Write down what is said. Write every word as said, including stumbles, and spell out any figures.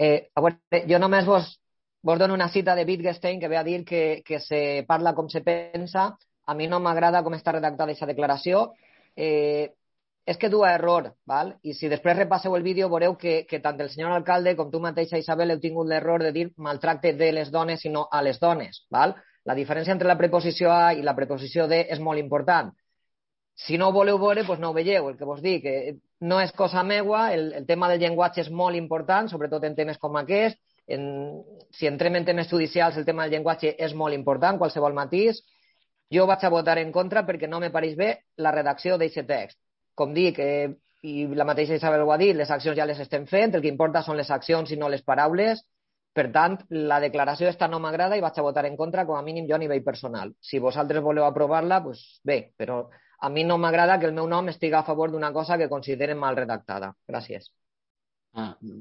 Eh, a veure, jo només vos, vos dono una cita de Wittgenstein que ve a dir que, que se parla com se pensa. A mi no m'agrada com està redactada aquesta declaració. Eh, és que du a error, val? I si després repasseu el vídeo veureu que, que tant el senyor alcalde com tu mateixa, Isabel, heu tingut l'error de dir maltracte de les dones i no a les dones. Val? La diferència entre la preposició a i la preposició de és molt important. Si no ho voleu veure, doncs no ho veieu. El que vos dic, que no és cosa meua, el, el tema del llenguatge és molt important, sobretot en temes com aquest. En, si entrem en temes judicials, el tema del llenguatge és molt important, qualsevol matís. Jo vaig a votar en contra perquè no me pareix bé la redacció d'aquest text. Com dic, eh, i la mateixa Isabel ho ha dit, les accions ja les estem fent, el que importa són les accions i no les paraules. Per tant, la declaració esta no m'agrada i vaig a votar en contra, com a mínim jo a nivell personal. Si vosaltres voleu aprovar-la, doncs bé, però a mi no m'agrada que el meu nom estigui a favor d'una cosa que consideren mal redactada. Gràcies. Ah,